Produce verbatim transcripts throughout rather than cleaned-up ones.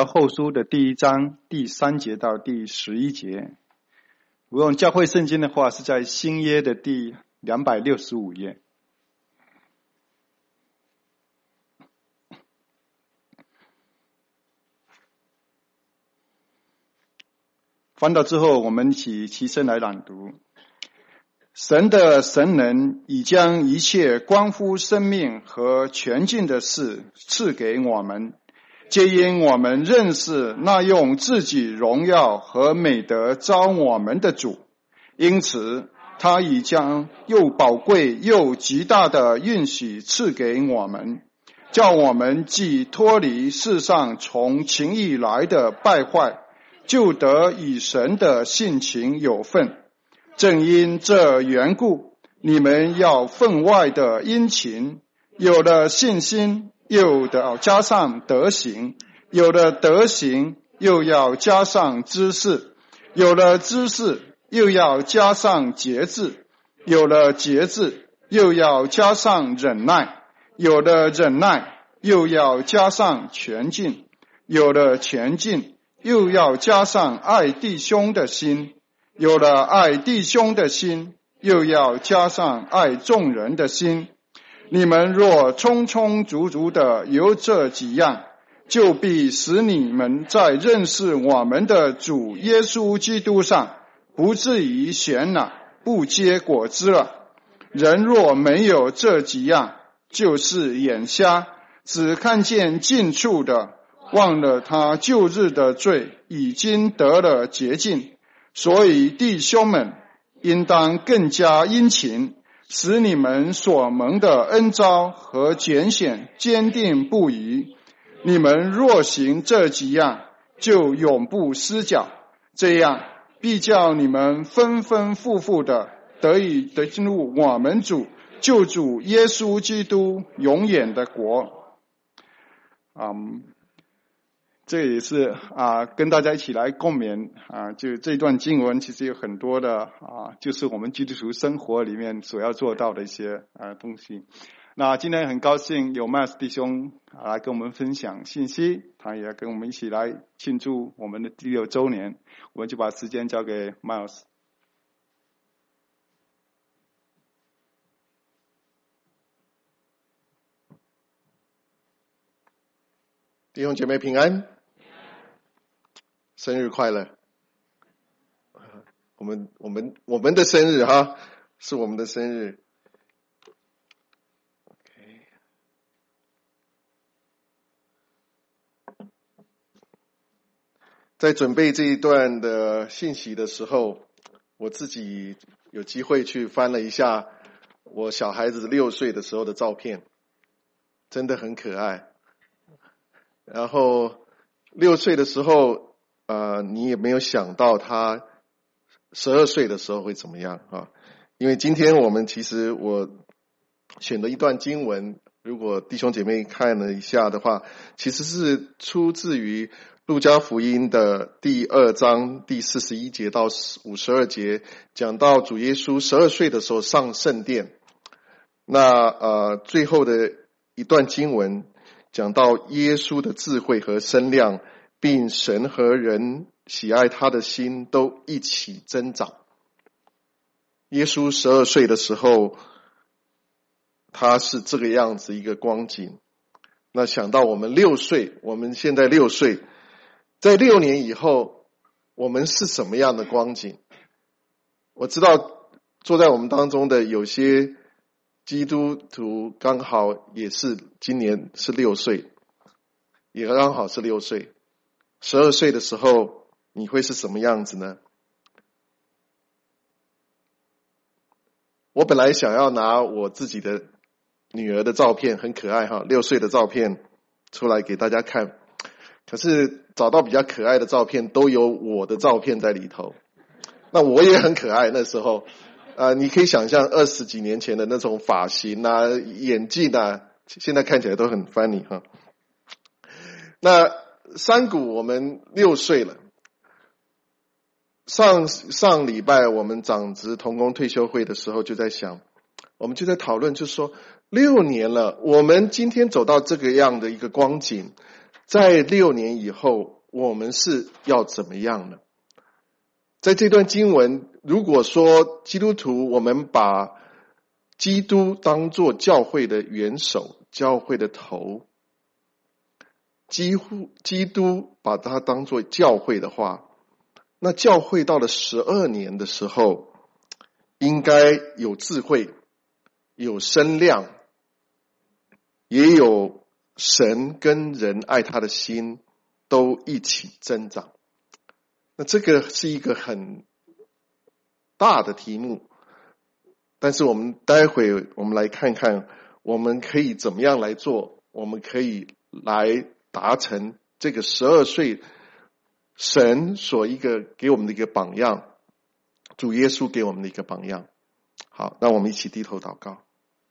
后书的第一章第三节到第十一节。如果用教会圣经的话，是在新约的第两百六十五页。翻到之后，我们一起齐声来朗读。神的神能已将一切关乎生命和全尽的事赐给我们，皆因我们认识那用自己荣耀和美德召我们的主，因此他已将又宝贵又极大的应许赐给我们，叫我们既脱离世上从情欲来的败坏，就得与神的性情有份。正因这缘故，你们要分外的殷勤，有了信心，又要加上德行，有了德行，又要加上知识，有了知识，又要加上节制，有了节制，又要加上忍耐，有了忍耐，又要加上全尽，有了全尽，又要加上爱弟兄的心，有了爱弟兄的心，又要加上爱众人的心。你们若充充足足的有这几样，就必使你们在认识我们的主耶稣基督上，不至于闲懒，不结果子了。人若没有这几样，就是眼瞎，只看见近处的，忘了他旧日的罪已经得了洁净。所以弟兄们，应当更加殷勤，使你们所蒙的恩召和拣选坚定不移。你们若行这几样，就永不失脚，这样必叫你们丰丰富富的得以得进入我们主救主耶稣基督永远的国。嗯这也是啊，跟大家一起来共勉啊。就这段经文，其实有很多的啊，就是我们基督徒生活里面所要做到的一些啊东西。那今天很高兴有 Miles 弟兄来跟我们分享信息，他也跟我们一起来庆祝我们的第六周年。我们就把时间交给 Miles。 弟兄姐妹平安，生日快乐！我们我们我们的生日哈，是我们的生日。Okay. 在准备这一段的信息的时候，我自己有机会去翻了一下我小孩子六岁的时候的照片，真的很可爱。然后六岁的时候，呃，你也没有想到他十二岁的时候会怎么样啊？因为今天我们其实我选的一段经文，如果弟兄姐妹看了一下的话，其实是出自于路加福音的第二章第四十一节到五十二节，讲到主耶稣十二岁的时候上圣殿。那呃最后的一段经文讲到耶稣的智慧和身量，并神和人喜爱他的心都一起增长。耶稣十二岁的时候，他是这个样子一个光景。那想到我们六岁，我们现在六岁，在六年以后，我们是什么样的光景？我知道坐在我们当中的有些基督徒刚好也是今年是六岁，也刚好是六岁。十二岁的时候，你会是什么样子呢？我本来想要拿我自己的女儿的照片，很可爱哈，六岁的照片出来给大家看。可是找到比较可爱的照片，都有我的照片在里头。那我也很可爱，那时候。呃，你可以想象二十几年前的那种发型啊、眼镜啊，现在看起来都很 funny 哈。那山谷我们六岁了，上上礼拜我们长职同工退休会的时候就在想，我们就在讨论，就说六年了，我们今天走到这个样的一个光景， 在六年以后我们是要怎么样呢？在这段经文，如果说基督徒我们把基督当作教会的元首，教会的头，几乎基督把它当作教会的话，那教会到了十二年的时候，应该有智慧，有声量，也有神跟人爱他的心都一起增长。那这个是一个很大的题目，但是我们待会我们来看看我们可以怎么样来做，我们可以来达成这个十二岁神所一个给我们的一个榜样，主耶稣给我们的一个榜样。好，那我们一起低头祷告。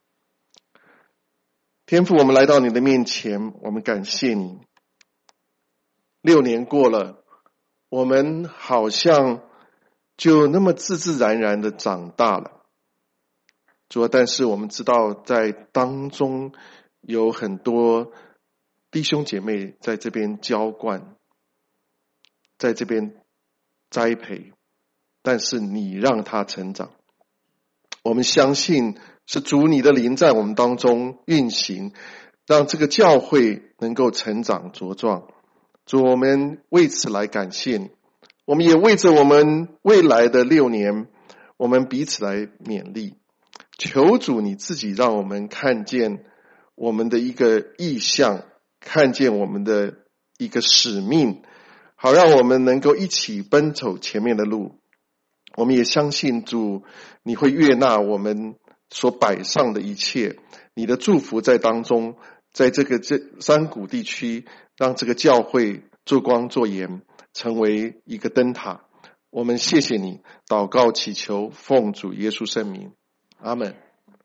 天父，我们来到你的面前，我们感谢你。六年过了，我们好像就那么自自然然的长大了。主啊，但是我们知道在当中有很多弟兄姐妹在这边浇灌，在这边栽培，但是你让他成长。我们相信是主你的灵在我们当中运行，让这个教会能够成长茁壮。主，我们为此来感谢你，我们也为着我们未来的六年，我们彼此来勉励。求主你自己让我们看见我们的一个意向，看见我们的一个使命，好让我们能够一起奔走前面的路。我们也相信主你会悦纳我们所摆上的一切，你的祝福在当中，在这个这山谷地区，让这个教会做光做盐，成为一个灯塔。我们谢谢你，祷告祈求奉主耶稣圣名，阿们。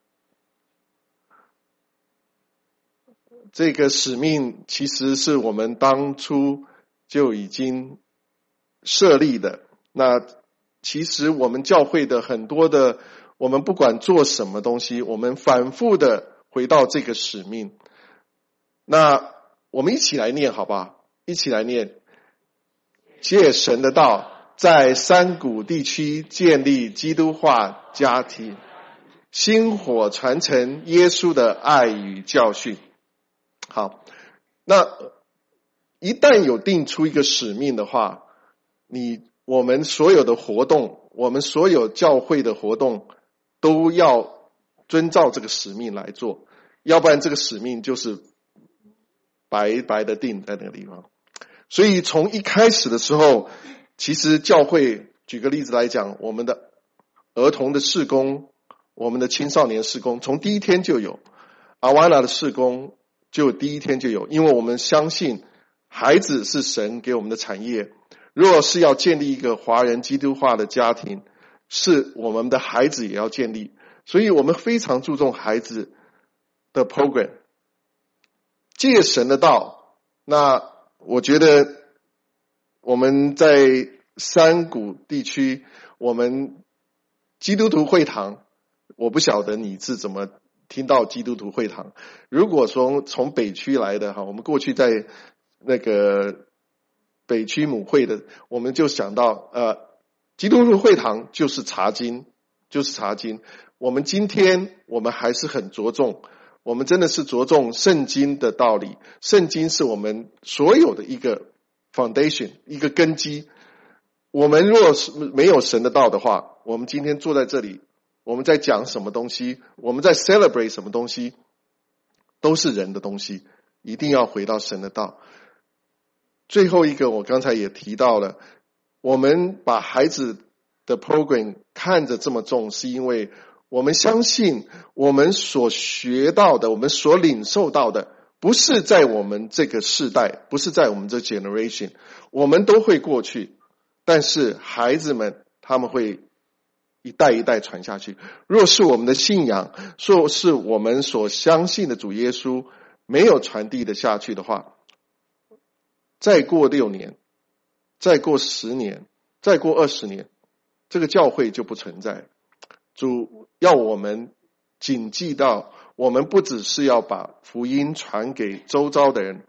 这个使命其实是我们当初就已经设立的。那其实我们教会的很多的，我们不管做什么东西，我们反复的回到这个使命。那我们一起来念好不好？一起来念。借神的道，在山谷地区建立基督化家庭，薪火传承耶稣的爱与教训。好，那一旦有定出一个使命的话，你我们所有的活动，我们所有教会的活动都要遵照这个使命来做，要不然这个使命就是白白的定在那个地方。所以从一开始的时候，其实教会举个例子来讲，我们的儿童的事工，我们的青少年事工，从第一天就有，阿瓦纳的事工就第一天就有，因为我们相信孩子是神给我们的产业。若是要建立一个华人基督化的家庭，是我们的孩子也要建立，所以我们非常注重孩子的 program。 借神的道，那我觉得我们在山谷地区，我们基督徒会堂，我不晓得你是怎么听到基督徒会堂。如果说从北区来的哈，我们过去在那个北区母会的，我们就想到呃，基督徒会堂就是查经，就是查经。我们今天我们还是很着重，我们真的是着重圣经的道理，圣经是我们所有的一个 foundation， 一个根基。我们若是没有神的道的话，我们今天坐在这里，我们在讲什么东西，我们在 celebrate 什么东西，都是人的东西，一定要回到神的道。最后一个我刚才也提到了，我们把孩子的 program 看着这么重，是因为我们相信我们所学到的，我们所领受到的，不是在我们这个世代，不是在我们这 generation， 我们都会过去，但是孩子们他们会一代一代传下去。若是我们的信仰，若是我们所相信的主耶稣没有传递的下去的话，再过六年，再过十年，再过二十年，这个教会就不存在。主要我们谨记到，我们不只是要把福音传给周遭的人，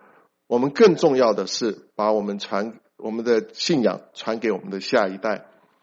我们更重要的是把我们传我们的信仰传给我们的下一代。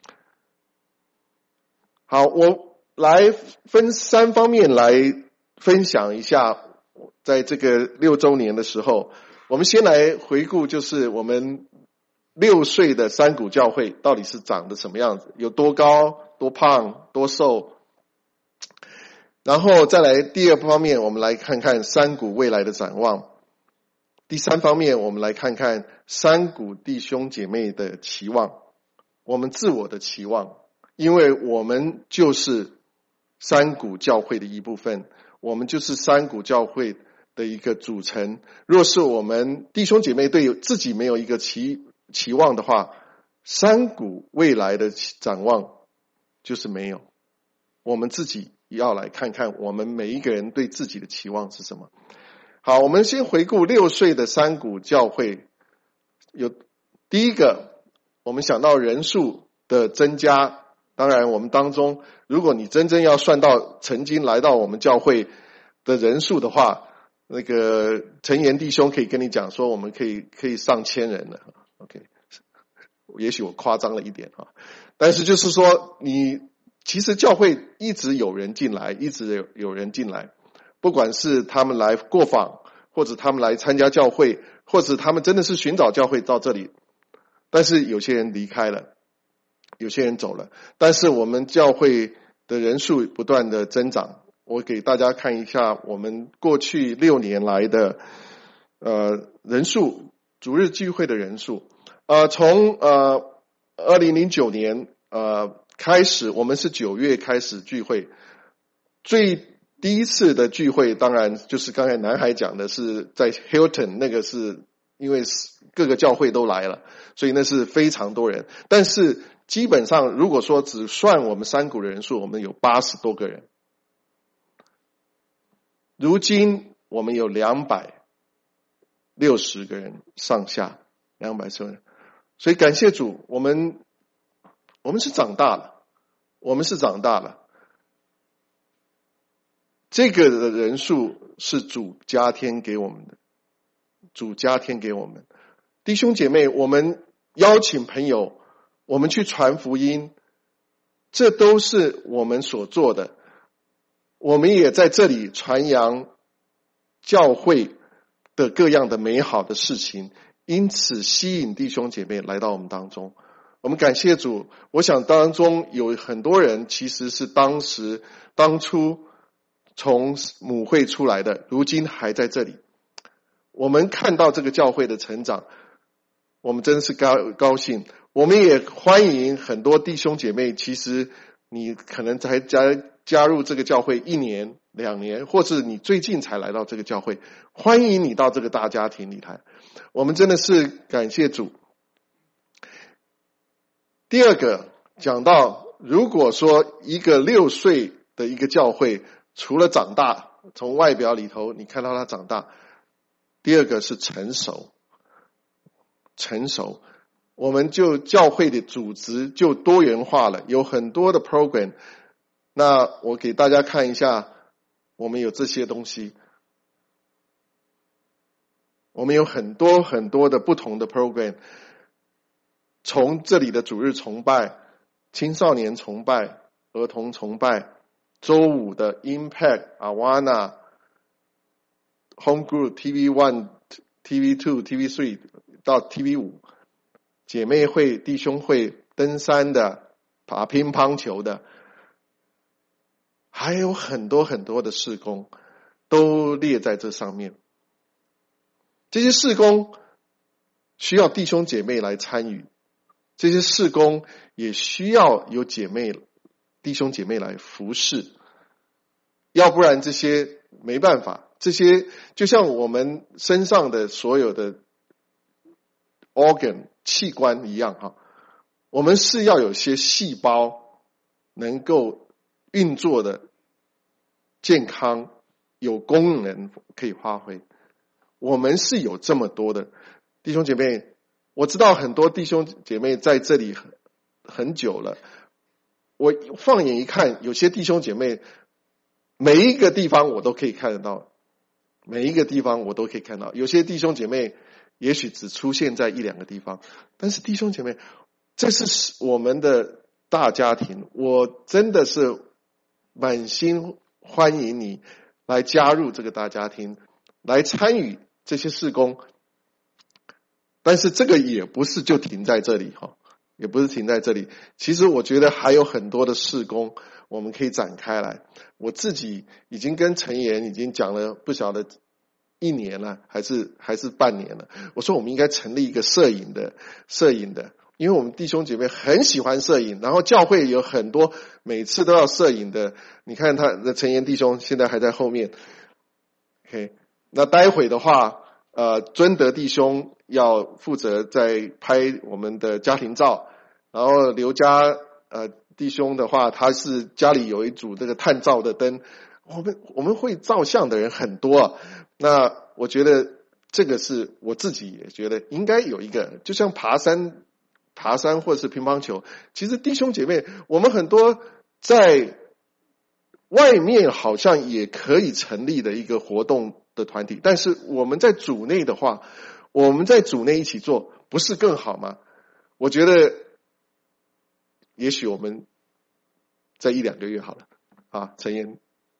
好，我来分三方面来分享一下，在这个六周年的时候，我们先来回顾，就是我们六岁的山谷教会到底是长得什么样子，有多高、多胖、多瘦。然后再来第二方面，我们来看看山谷未来的展望。第三方面，我们来看看山谷弟兄姐妹的期望，我们自我的期望，因为我们就是山谷教会的一部分，我们就是山谷教会的一个组成。若是我们弟兄姐妹对自己没有一个期期望的话，山谷未来的展望就是没有。我们自己要来看看我们每一个人对自己的期望是什么。好，我们先回顾六岁的山谷教会。有第一个，我们想到人数的增加。当然我们当中，如果你真正要算到曾经来到我们教会的人数的话，那个陈岩弟兄可以跟你讲说，我们可以可以上千人了。 OK， 也许我夸张了一点啊，但是就是说，你其实教会一直有人进来，一直有有人进来，不管是他们来过访，或者他们来参加教会，或者他们真的是寻找教会到这里，但是有些人离开了，有些人走了，但是我们教会的人数不断的增长。我给大家看一下我们过去六年来的呃人数，主日聚会的人数。呃从呃二零零九年呃开始，我们是九月开始聚会。最第一次的聚会当然就是刚才南海讲的，是在 Hilton， 那个是因为各个教会都来了，所以那是非常多人。但是基本上如果说只算我们山谷的人数，我们有八十多个人。如今我们有两百六十个人上下，两百多人。所以感谢主，我们我们是长大了，我们是长大了。这个的人数是主加添给我们的，主加添给我们。弟兄姐妹，我们邀请朋友，我们去传福音，这都是我们所做的。我们也在这里传扬教会的各样的美好的事情，因此吸引弟兄姐妹来到我们当中。我们感谢主，我想当中有很多人其实是当时当初从母会出来的，如今还在这里。我们看到这个教会的成长，我们真是高高兴。我们也欢迎很多弟兄姐妹，其实你可能才加加入这个教会一年两年，或是你最近才来到这个教会，欢迎你到这个大家庭里来。我们真的是感谢主。第二个讲到，如果说一个六岁的一个教会，除了长大，从外表里头你看到他长大，第二个是成熟。成熟，我们就教会的组织就多元化了，有很多的 program。 那我给大家看一下，我们有这些东西，我们有很多很多的不同的 program， 从这里的主日崇拜、青少年崇拜、儿童崇拜、周五的 Impact、Awana、Home Group、T V 一、T V 二、T V 三到 T V 五， 姐妹会、弟兄会、登山的、打乒乓球的，还有很多很多的事工都列在这上面。这些事工需要弟兄姐妹来参与，这些事工也需要有姐妹弟兄姐妹来服侍，要不然这些没办法。这些就像我们身上的所有的 organ 器官一样哈，我们是要有些细胞能够运作的健康，有功能可以发挥。我们是有这么多的弟兄姐妹，我知道很多弟兄姐妹在这里很很久了，我放眼一看，有些弟兄姐妹每一个地方我都可以看得到，每一个地方我都可以看到。有些弟兄姐妹也许只出现在一两个地方，但是弟兄姐妹，这是我们的大家庭，我真的是满心欢迎你来加入这个大家庭，来参与这些事工。但是这个也不是就停在这里哈，也不是停在这里。其实我觉得还有很多的事工我们可以展开来。我自己已经跟陈岩已经讲了不晓得一年了，还是还是半年了。我说我们应该成立一个摄影的摄影的，因为我们弟兄姐妹很喜欢摄影，然后教会有很多每次都要摄影的。你看他的陈岩弟兄现在还在后面。OK， 那待会的话。呃，尊德弟兄要负责在拍我们的家庭照，然后刘家呃弟兄的话，他是家里有一组这个探照的灯，我们我们会照相的人很多啊。那我觉得这个是我自己也觉得应该有一个，就像爬山、爬山或者是乒乓球，其实弟兄姐妹，我们很多在外面好像也可以成立的一个活动的团体，但是我们在组内的话，我们在组内一起做，不是更好吗？我觉得也许我们在一两个月好了啊，陈岩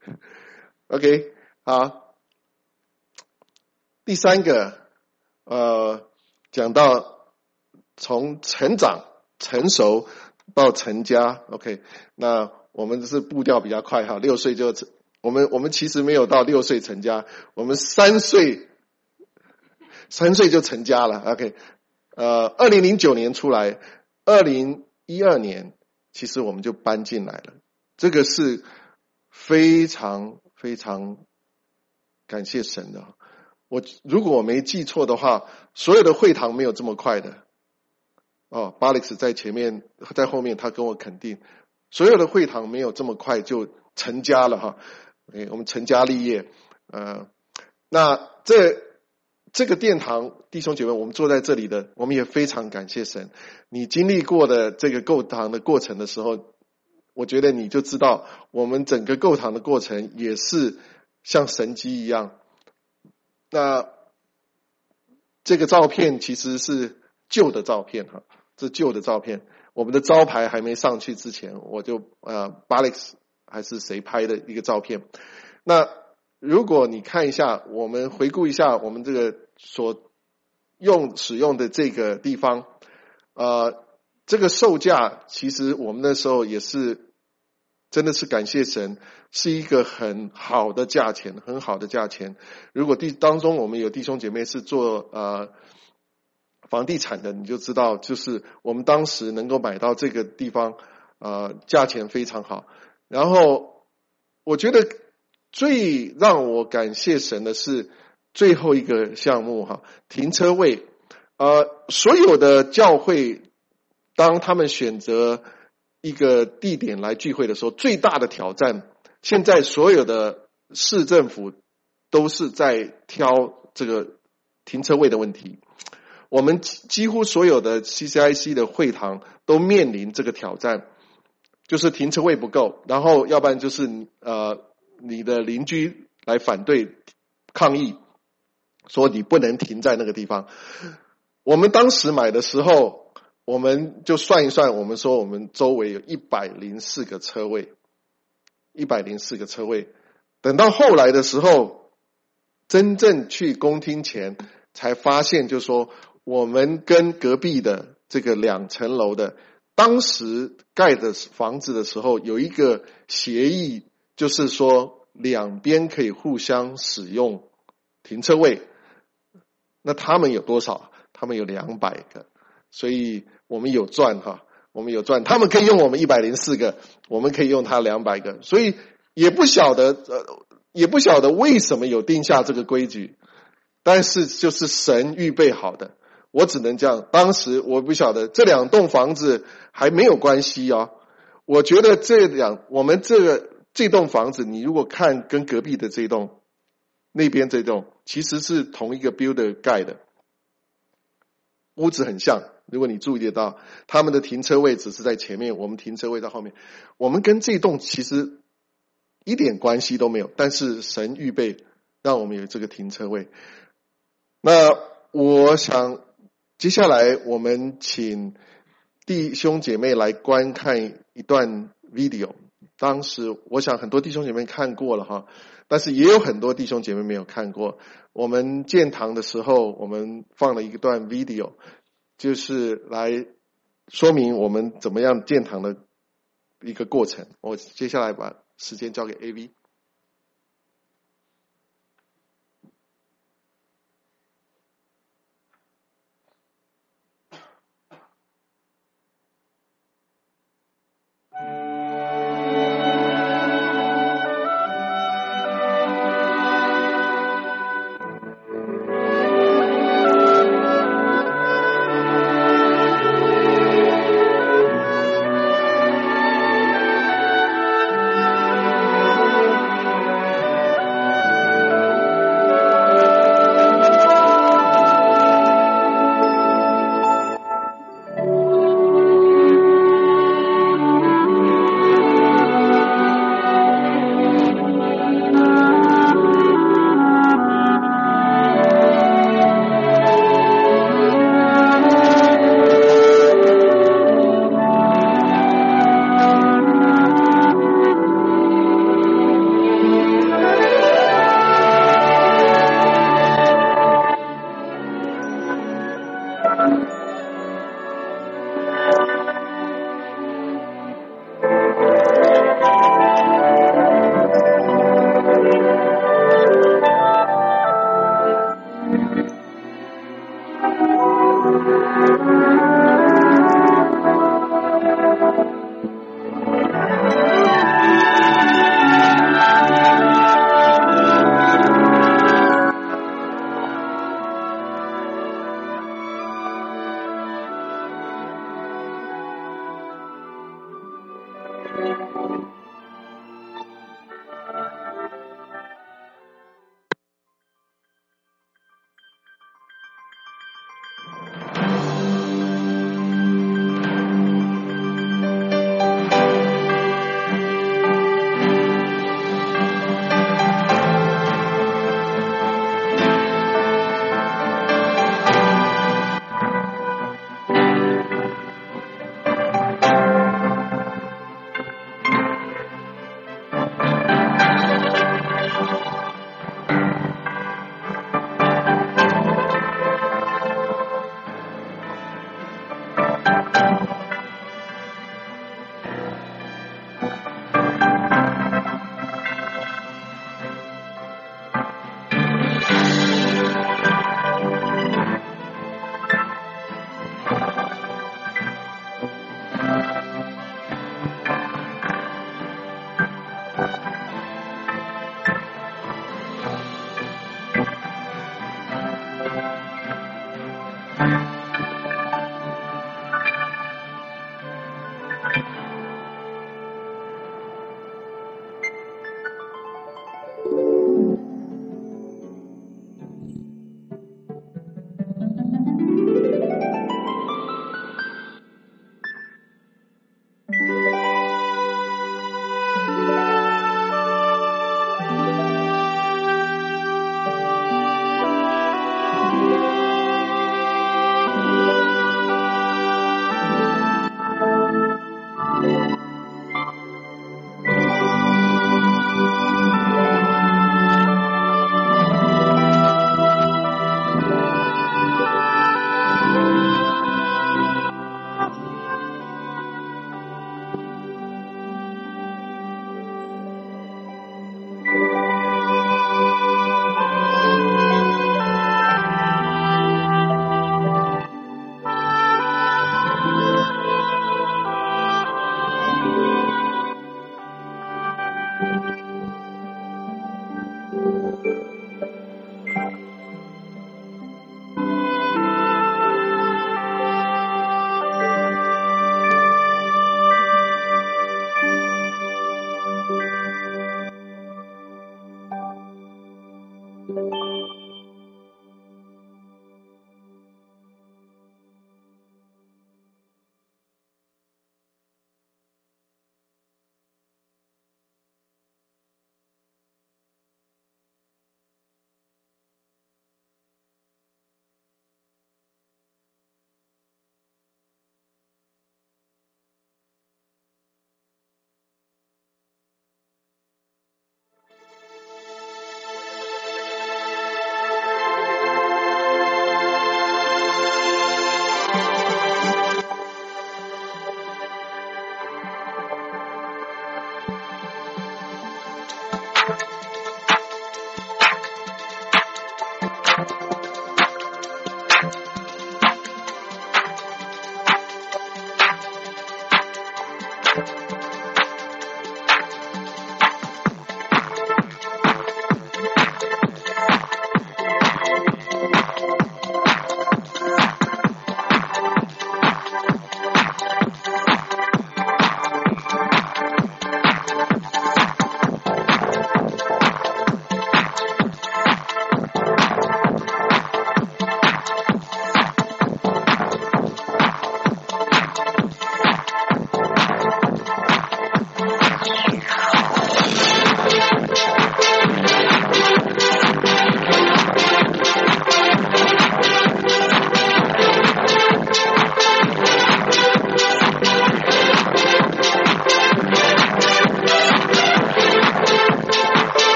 OK 好。第三个呃讲到从成长成熟到成家 OK， 那我们是步调比较快哈，六岁就我们我们其实没有到六岁成家，我们三岁三岁就成家了 OK。 呃二零零九年出来，二零一二年其实我们就搬进来了，这个是非常非常感谢神的。我如果我没记错的话，所有的会堂没有这么快的哦，巴力斯在前面在后面他跟我肯定，所有的会堂没有这么快就成家了哈。OK， 我们成家立业，呃，那这这个殿堂弟兄姐妹，我们坐在这里的，我们也非常感谢神。你经历过的这个购堂的过程的时候，我觉得你就知道，我们整个购堂的过程也是像神迹一样。那这个照片其实是旧的照片哈，这旧的照片，我们的招牌还没上去之前，我就呃巴力斯还是谁拍的一个照片。那如果你看一下，我们回顾一下我们这个所用使用的这个地方，呃，这个售价其实我们那时候也是真的是感谢神，是一个很好的价钱，很好的价钱。如果弟当中我们有弟兄姐妹是做呃房地产的，你就知道，就是我们当时能够买到这个地方，呃，价钱非常好。然后我觉得最让我感谢神的是最后一个项目哈，停车位。呃，所有的教会当他们选择一个地点来聚会的时候，最大的挑战，现在所有的市政府都是在挑这个停车位的问题。我们几乎所有的 C C I C 的会堂都面临这个挑战，就是停车位不够，然后要不然就是呃你的邻居来反对抗议，说你不能停在那个地方。我们当时买的时候，我们就算一算，我们说我们周围有一百零四个车位，一百零四个车位。等到后来的时候，真正去公听前才发现，就是说我们跟隔壁的这个两层楼的，当时盖的房子的时候有一个协议，就是说两边可以互相使用停车位。那他们有多少？他们有两百个，所以我们有赚哈，我们有赚。他们可以用我们一百零四个，我们可以用他两百个，所以也不晓得呃，也不晓得为什么有定下这个规矩，但是就是神预备好的。我只能这样，当时我不晓得这两栋房子还没有关系啊。我觉得这两我们这个这栋房子，你如果看跟隔壁的这栋那边这栋，其实是同一个 builder 盖的。屋子很像，如果你注意得到，他们的停车位只是在前面，我们停车位在后面。我们跟这栋其实一点关系都没有，但是神预备让我们有这个停车位。那我想接下来我们请弟兄姐妹来观看一段 video。当时我想很多弟兄姐妹看过了哈，但是也有很多弟兄姐妹没有看过。我们建堂的时候，我们放了一段 video， 就是来说明我们怎么样建堂的一个过程。我接下来把时间交给 A V。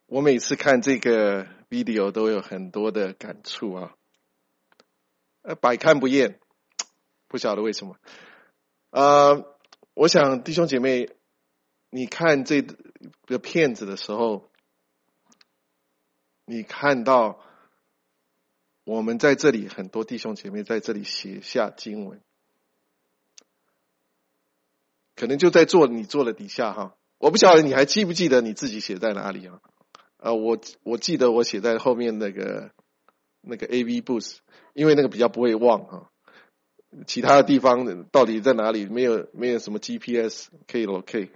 我每次看这个 video 都有很多的感触啊，呃，百看不厌，不晓得为什么。呃，我想弟兄姐妹，你看这个片子的时候，你看到我们在这里很多弟兄姐妹在这里写下经文，可能就在坐你坐的底下哈，我不晓得你还记不记得你自己写在哪里啊？呃，我我记得我写在后面那个那个 A V booth， 因为那个比较不会忘哈。其他的地方到底在哪里？没有没有什么 G P S 可以 locate。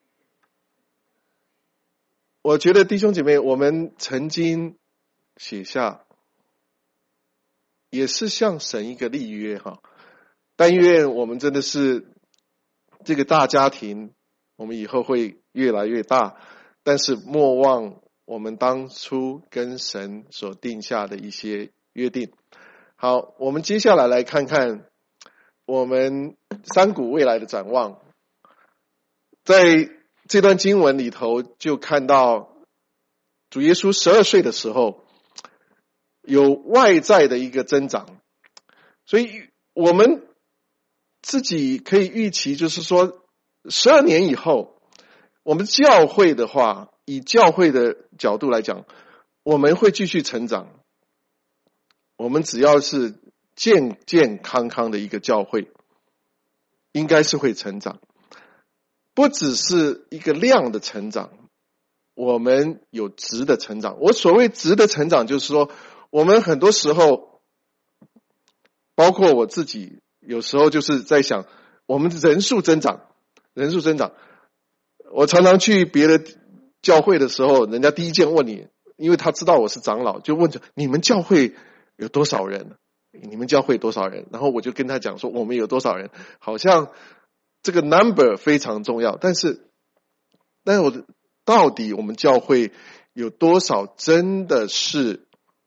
我觉得弟兄姐妹，我们曾经写下，也是向神一个立约哈。但愿我们真的是这个大家庭，我们以后会越来越大，但是莫忘我们当初跟神所定下的一些约定。好，我们接下来来看看我们山谷未来的展望。在这段经文里头就看到主耶稣十二岁的时候有外在的一个增长，所以我们自己可以预期，就是说十二年以后，我们教会的话，以教会的角度来讲，我们会继续成长。我们只要是健健康康的一个教会，应该是会成长，不只是一个量的成长，我们有质的成长。我所谓质的成长，就是说我们很多时候，包括我自己，有时候就是在想，我们人数增长，人数增长。我常常去别的教会的时候，人家第一件问你，因为他知道我是长老，就问着你们教会有多少人？你们教会多少人？然后我就跟他讲说，我们有多少人？好像这个 number 非常重要，但是，但是我到底我们教会有多少真的是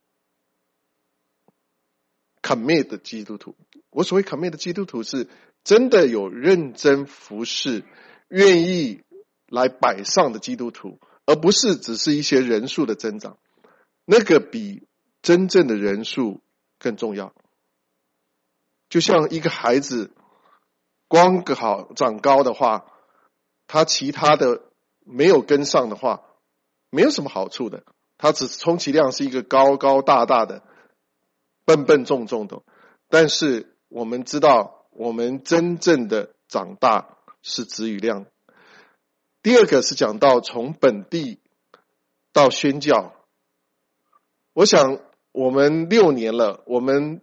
commit 的基督徒？我所谓 commit 的基督徒是真的有认真服侍，愿意来摆上的基督徒，而不是只是一些人数的增长。那个比真正的人数更重要。就像一个孩子光好长高的话，他其他的没有跟上的话，没有什么好处的。他只充其量是一个高高大大的、笨笨重重的。但是我们知道，我们真正的长大是质与量。第二个是讲到从本地到宣教。我想我们六年了，我们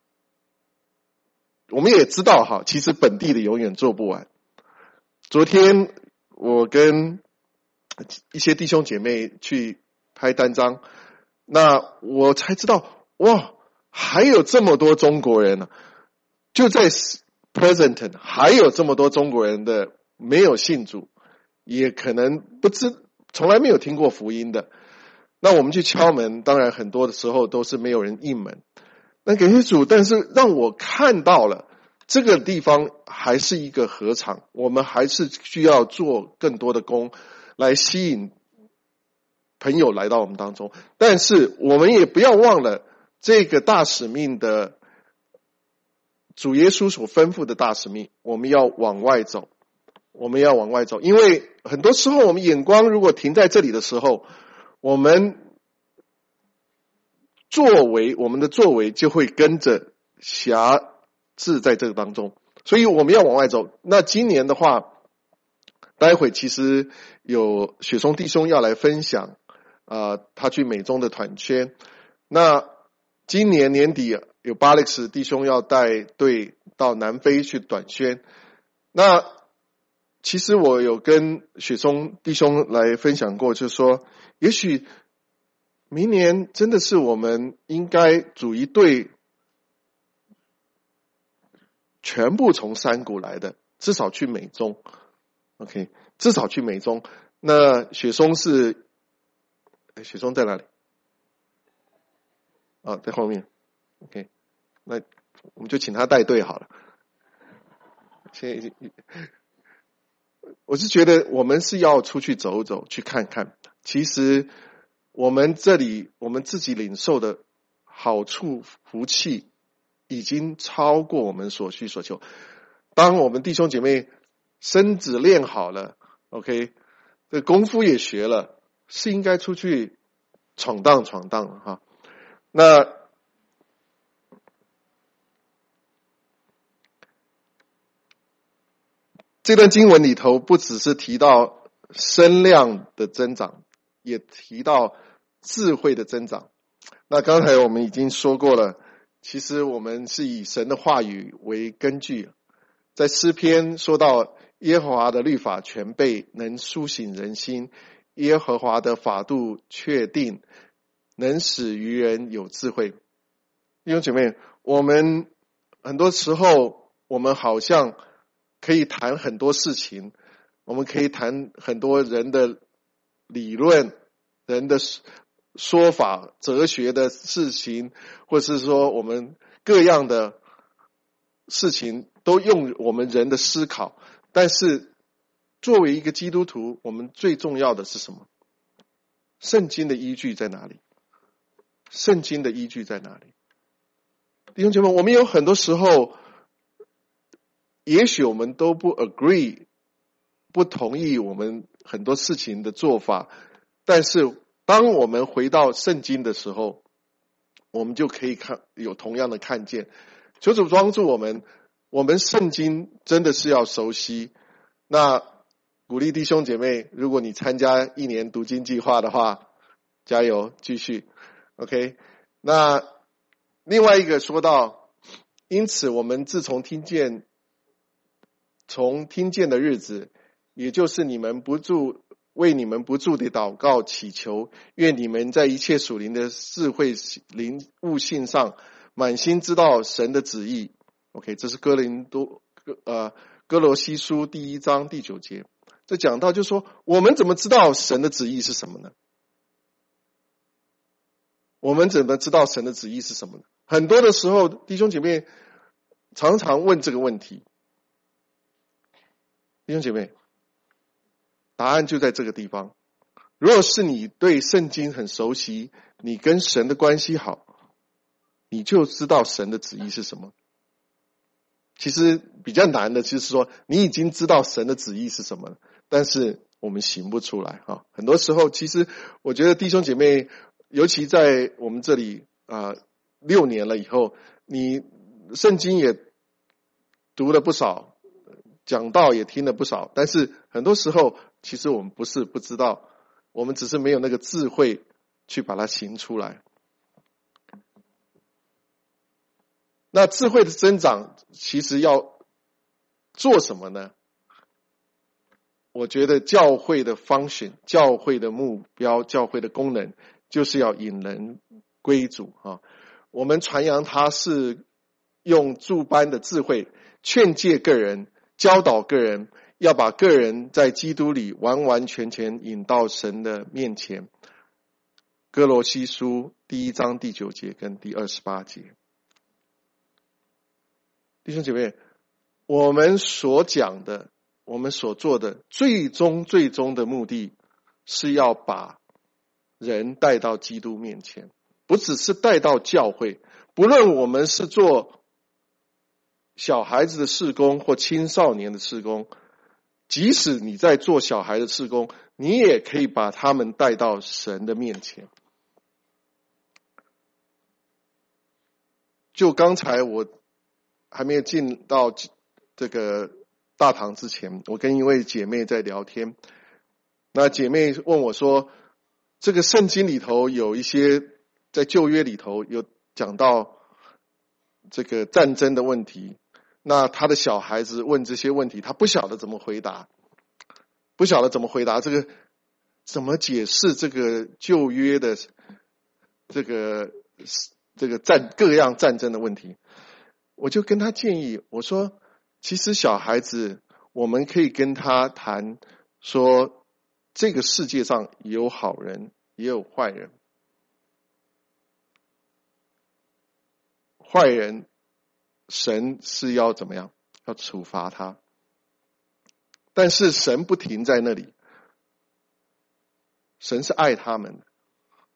我们也知道哈，其实本地的永远做不完。昨天我跟一些弟兄姐妹去拍单张，那我才知道，哇，还有这么多中国人呢、啊！就在 present 还有这么多中国人的没有信主，也可能不知从来没有听过福音的。那我们去敲门，当然很多的时候都是没有人应门。那感谢主，但是让我看到了这个地方还是一个禾场，我们还是需要做更多的工来吸引朋友来到我们当中。但是我们也不要忘了这个大使命的主耶稣所吩咐的大使命，我们要往外走，我们要往外走。因为很多时候我们眼光如果停在这里的时候，我们作为我们的作为就会跟着辖制在这个当中，所以我们要往外走。那今年的话，待会其实有雪松弟兄要来分享啊、呃，他去美中的团宣。那今年年底有巴勒斯弟兄要带队到南非去短宣。那其实我有跟雪松弟兄来分享过，就是说也许明年真的是我们应该组一队全部从山谷来的，至少去美中 OK， 至少去美中。那雪松是雪松在哪里？啊，在后面 OK， 那我们就请他带队好了。现在我是觉得我们是要出去走走，去看看。其实我们这里我们自己领受的好处福气已经超过我们所需所求。当我们弟兄姐妹身子练好了 OK， 这功夫也学了，是应该出去闯荡闯荡了哈。那这段经文里头不只是提到身量的增长，也提到智慧的增长。那刚才我们已经说过了，其实我们是以神的话语为根据。在诗篇说到耶和华的律法全备，能苏醒人心，耶和华的法度确定，能使愚人有智慧。弟兄姐妹，我们很多时候我们好像可以谈很多事情，我们可以谈很多人的理论，人的说法，哲学的事情，或是说我们各样的事情都用我们人的思考。但是作为一个基督徒，我们最重要的是什么？圣经的依据在哪里？圣经的依据在哪里？弟兄姐妹，我们有很多时候也许我们都不 agree， 不同意我们很多事情的做法，但是当我们回到圣经的时候，我们就可以看有同样的看见。求主帮助我们，我们圣经真的是要熟悉。那鼓励弟兄姐妹，如果你参加一年读经计划的话，加油继续 OK。 那另外一个说到，因此我们自从听见从听见的日子，也就是你们不住为你们不住的祷告祈求，愿你们在一切属灵的智慧灵悟性上满心知道神的旨意。 OK， 这是哥林多呃哥罗西书第一章第九节。这讲到就是说，我们怎么知道神的旨意是什么呢？我们怎么知道神的旨意是什么呢？很多的时候弟兄姐妹常常问这个问题。弟兄姐妹，答案就在这个地方。如果是你对圣经很熟悉，你跟神的关系好，你就知道神的旨意是什么。其实比较难的就是说，你已经知道神的旨意是什么了，但是我们行不出来啊。很多时候其实我觉得弟兄姐妹，尤其在我们这里啊、呃、六年了以后，你圣经也读了不少，讲道也听了不少，但是很多时候其实我们不是不知道，我们只是没有那个智慧去把它行出来。那智慧的增长其实要做什么呢？我觉得教会的 function， 教会的目标，教会的功能就是要引人归主啊。我们传扬它是用诸般的智慧劝诫个人，教导个人，要把个人在基督里完完全全引到神的面前。哥罗西书第一章第九节跟第二十八节。弟兄姐妹，我们所讲的，我们所做的，最终最终的目的是要把人带到基督面前，不只是带到教会。不论我们是做小孩子的事工或青少年的事工，即使你在做小孩的事工，你也可以把他们带到神的面前。就刚才我还没有进到这个大堂之前，我跟一位姐妹在聊天，那姐妹问我说，这个圣经里头有一些，在旧约里头有讲到这个战争的问题，那他的小孩子问这些问题，他不晓得怎么回答，不晓得怎么回答这个，怎么解释这个旧约的这个这个战各样战争的问题。我就跟他建议，我说其实小孩子我们可以跟他谈说，这个世界上有好人也有坏人，坏人神是要怎么样，要处罚他，但是神不停在那里，神是爱他们的，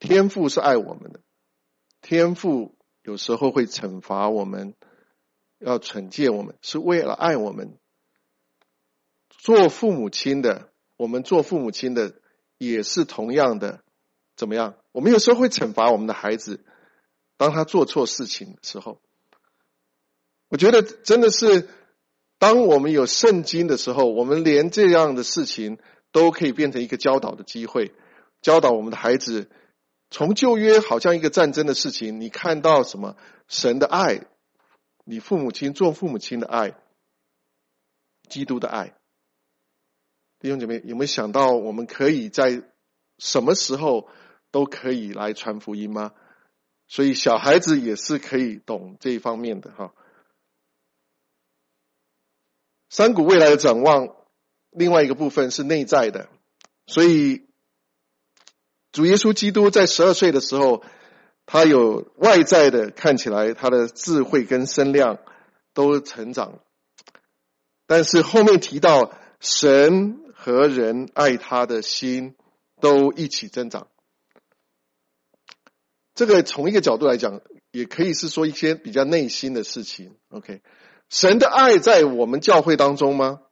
天父是爱我们的，天父有时候会惩罚我们，要惩戒我们，是为了爱我们。做父母亲的，我们做父母亲的也是同样的，怎么样？我们有时候会惩罚我们的孩子，当他做错事情的时候。我觉得真的是，当我们有圣经的时候，我们连这样的事情都可以变成一个教导的机会，教导我们的孩子。从旧约好像一个战争的事情，你看到什么？神的爱，你父母亲做父母亲的爱，基督的爱。弟兄姐妹，有没有想到我们可以在什么时候都可以来传福音吗？所以小孩子也是可以懂这一方面的哈。山谷未来的展望，另外一个部分是内在的，所以主耶稣基督在十二岁的时候，他有外在的，看起来他的智慧跟身量都成长，但是后面提到神和人爱他的心都一起增长。这个从一个角度来讲，也可以是说一些比较内心的事情。 OK， 神的爱在我们教会当中吗？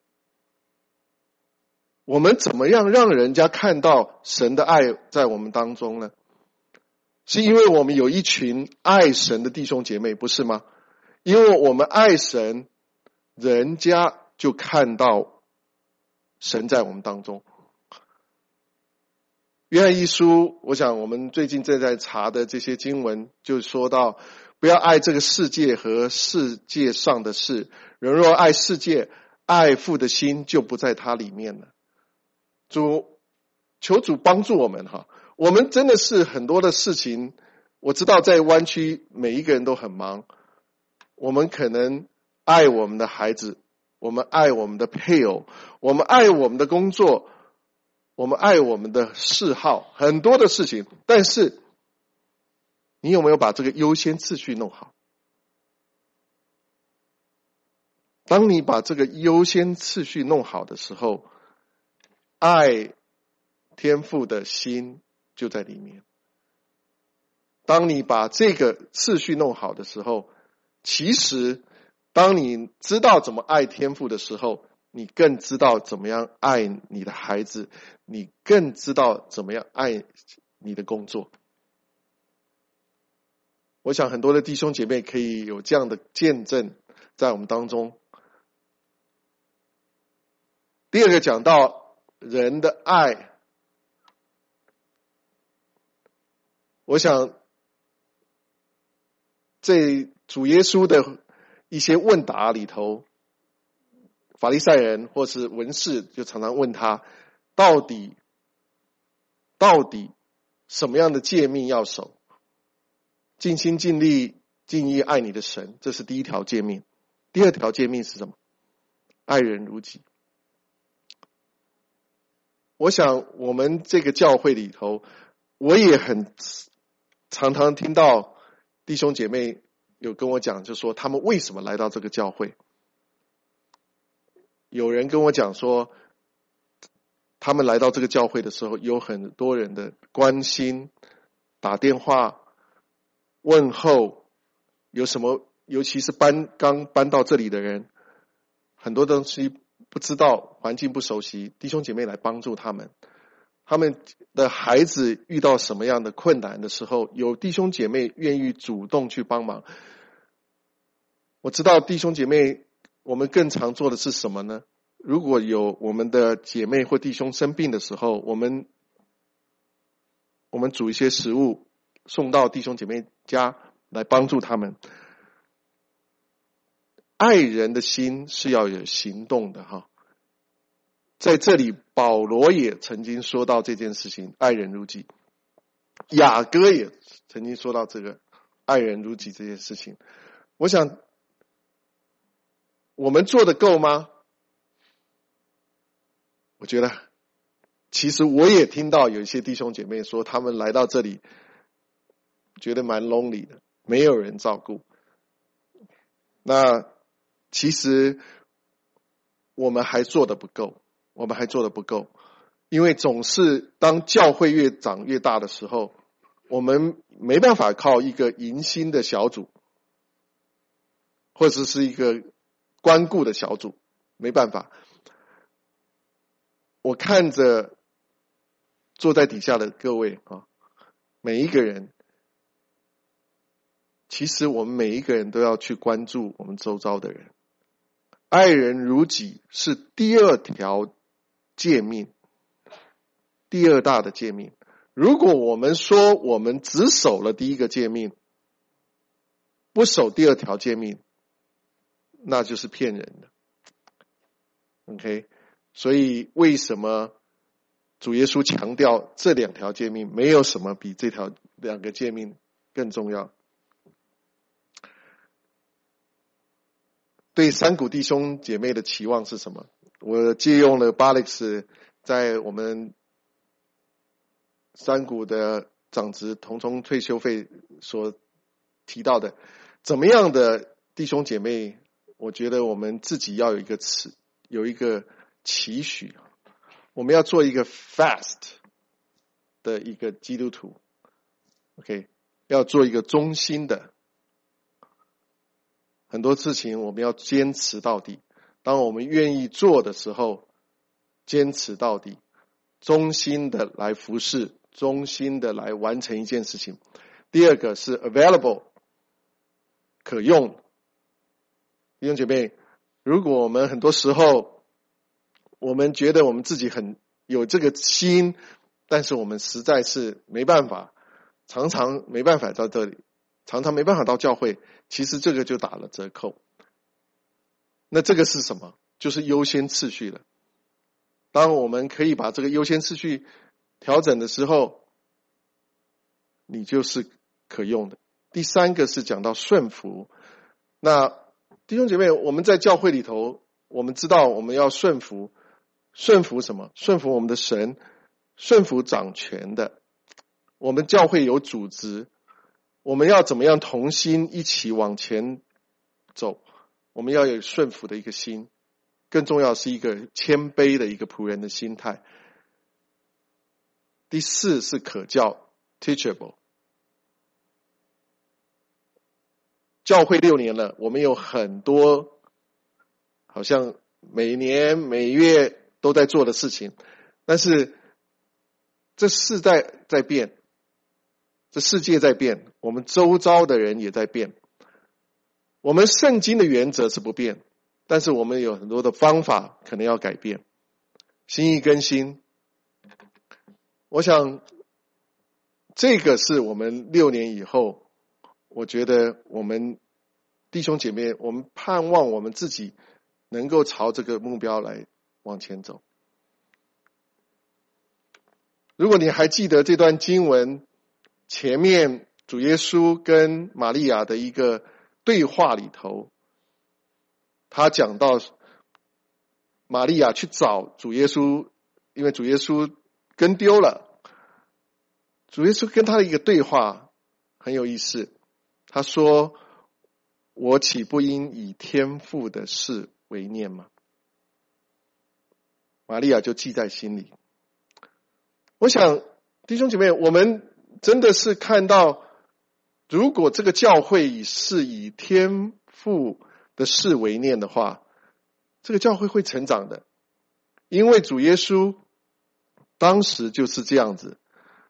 我们怎么样让人家看到神的爱在我们当中呢？是因为我们有一群爱神的弟兄姐妹，不是吗？因为我们爱神，人家就看到神在我们当中。约翰一书，我想我们最近正在查的这些经文，就说到不要爱这个世界和世界上的事，人若爱世界，爱父的心就不在他里面了。主，求主帮助我们哈，我们真的是很多的事情，我知道在湾区每一个人都很忙，我们可能爱我们的孩子，我们爱我们的配偶，我们爱我们的工作，我们爱我们的嗜好，很多的事情，但是你有没有把这个优先次序弄好？当你把这个优先次序弄好的时候，爱天父的心就在里面。当你把这个次序弄好的时候，其实当你知道怎么爱天父的时候，你更知道怎么样爱你的孩子，你更知道怎么样爱你的工作。我想很多的弟兄姐妹可以有这样的见证在我们当中。第二个讲到人的爱，我想这主耶稣的一些问答里头，法利赛人或是文士就常常问他，到底到底什么样的诫命要守？尽心尽力尽意爱你的神，这是第一条诫命。第二条诫命是什么？爱人如己。我想我们这个教会里头，我也很常常听到弟兄姐妹有跟我讲，就说他们为什么来到这个教会。有人跟我讲说，他们来到这个教会的时候，有很多人的关心，打电话问候，有什么，尤其是搬刚搬到这里的人，很多东西不知道，环境不熟悉，弟兄姐妹来帮助他们。他们的孩子遇到什么样的困难的时候，有弟兄姐妹愿意主动去帮忙。我知道弟兄姐妹，我们更常做的是什么呢？如果有我们的姐妹或弟兄生病的时候，我们我们煮一些食物送到弟兄姐妹家来帮助他们。爱人的心是要有行动的哈，在这里保罗也曾经说到这件事情，爱人如己。雅各也曾经说到这个爱人如己这件事情。我想我们做得够吗？我觉得其实我也听到有一些弟兄姐妹说，他们来到这里觉得蛮 lonely 的，没有人照顾。那其实我们还做得不够，我们还做得不够，因为总是当教会越长越大的时候， 我们没办法靠一个迎新的小组，或者是一个关顾的小组，没办法。我看着坐在底下的各位啊，每一个人，其实我们每一个人都要去关注我们周遭的人。爱人如己是第二条诫命，第二大的诫命。如果我们说我们只守了第一个诫命，不守第二条诫命，那就是骗人的。OK， 所以为什么主耶稣强调这两条诫命，没有什么比这条两个诫命更重要。对山谷弟兄姐妹的期望是什么？我借用了巴勒斯在我们山谷的长职同工退休费所提到的，怎么样的弟兄姐妹，我觉得我们自己要有一个词，有一个期许，我们要做一个 fast 的一个基督徒 ，OK， 要做一个忠心的，很多事情我们要坚持到底。当我们愿意做的时候，坚持到底，忠心的来服侍，忠心的来完成一件事情。第二个是 available， 可用。弟兄姐妹，如果我们很多时候我们觉得我们自己很有这个心，但是我们实在是没办法，常常没办法到这里，常常没办法到教会，其实这个就打了折扣。那这个是什么？就是优先次序了。当我们可以把这个优先次序调整的时候，你就是可用的。第三个是讲到顺服。那弟兄姐妹，我们在教会里头，我们知道我们要顺服，顺服什么？顺服我们的神，顺服掌权的。我们教会有组织，我们要怎么样同心一起往前走？我们要有顺服的一个心，更重要是一个谦卑的一个仆人的心态。第四是可教 teachable。教会六年了，我们有很多好像每年每月都在做的事情，但是这世代在变，这世界在变，我们周遭的人也在变。我们圣经的原则是不变，但是我们有很多的方法可能要改变，心意更新。我想这个是我们六年以后，我觉得我们弟兄姐妹，我们盼望我们自己能够朝这个目标来往前走。如果你还记得这段经文前面主耶稣跟玛利亚的一个对话里头，他讲到玛利亚去找主耶稣，因为主耶稣跟丢了。主耶稣跟他的一个对话很有意思，他说：我岂不应以天父的事为念吗？玛利亚就记在心里。我想弟兄姐妹，我们真的是看到，如果这个教会是以天父的事为念的话，这个教会会成长的。因为主耶稣当时就是这样子。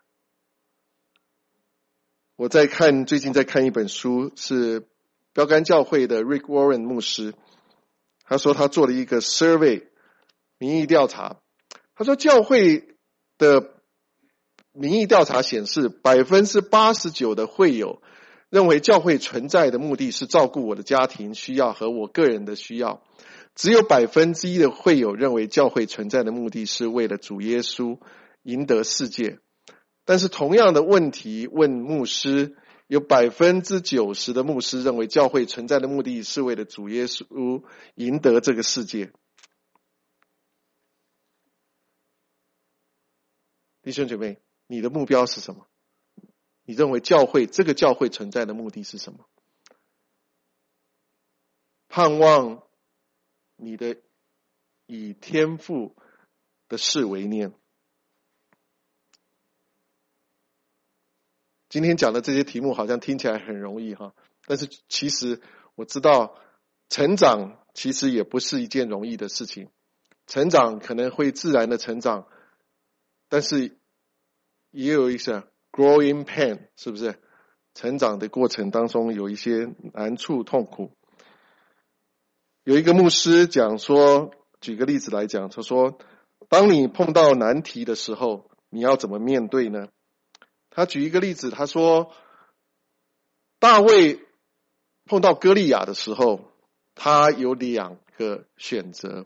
我在看最近在看一本书，是标杆教会的 Rick Warren 牧师，他说他做了一个 survey 民意调查，他说教会的民意调查显示 百分之八十九 的会友认为教会存在的目的是照顾我的家庭需要和我个人的需要，只有 百分之一 的会友认为教会存在的目的是为了主耶稣赢得世界。但是同样的问题问牧师，有 百分之九十 的牧师认为教会存在的目的是为了主耶稣赢得这个世界。弟兄姐妹，你的目标是什么？你认为教会这个教会存在的目的是什么？盼望你的以天父的事为念。 今天讲的这些题目好像听起来很容易哈，但是其实我知道成长其实也不是一件容易的事情。成长可能会自然的成长，但是也有一些 growing pain， 是不是？成长的过程当中有一些难处痛苦。有一个牧师讲说，举个例子来讲，他说当你碰到难题的时候，你要怎么面对呢？他举一个例子，他说大卫碰到歌利亚的时候，他有两个选择，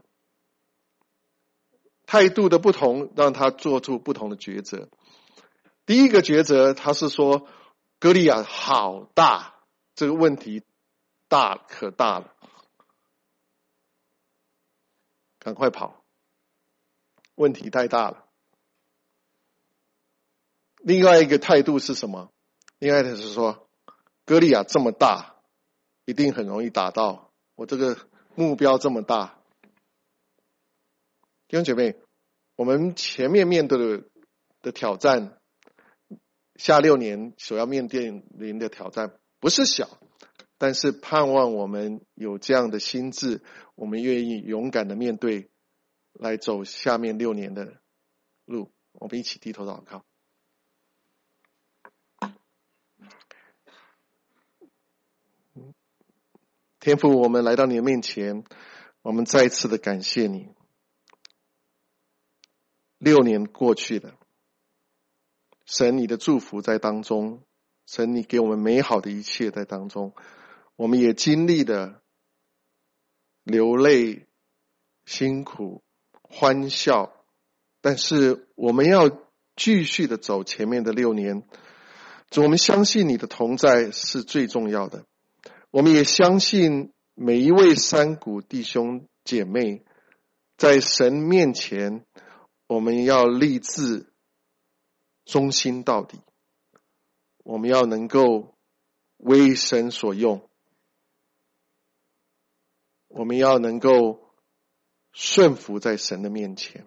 态度的不同让他做出不同的抉择。第一个抉择，他是说歌利亚好大，这个问题大可大了，赶快跑，问题太大了。另外一个态度是什么？另外的是说歌利亚这么大，一定很容易打到，我这个目标这么大。弟兄姐妹，我们前面面对的的挑战，下六年所要面对的挑战不是小，但是盼望我们有这样的心智，我们愿意勇敢的面对，来走下面六年的路。我们一起低头祷告。天父，我们来到你的面前，我们再一次的感谢你。六年过去了，神你的祝福在当中，神你给我们美好的一切在当中，我们也经历了流泪、辛苦、欢笑，但是我们要继续的走前面的六年。主，我们相信你的同在是最重要的，我们也相信每一位山谷弟兄姐妹在神面前，我们要立志忠心到底，我们要能够为神所用，我们要能够顺服在神的面前。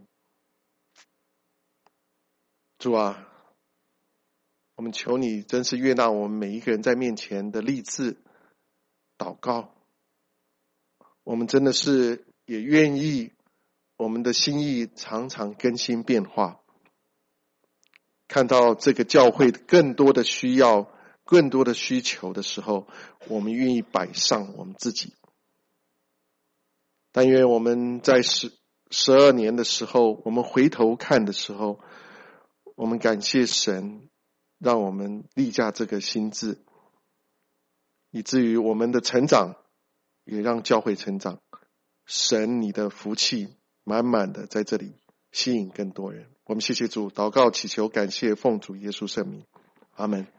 主啊，我们求你真是悦纳我们每一个人在面前的立志祷告，我们真的是也愿意我们的心意常常更新变化，看到这个教会更多的需要、更多的需求的时候，我们愿意摆上我们自己。但愿我们在十十二年的时候，我们回头看的时候，我们感谢神，让我们立下这个心志，以至于我们的成长也让教会成长。神你的福气满满的在这里吸引更多人。我们谢谢主，祷告祈求感谢奉主耶稣圣名，阿们。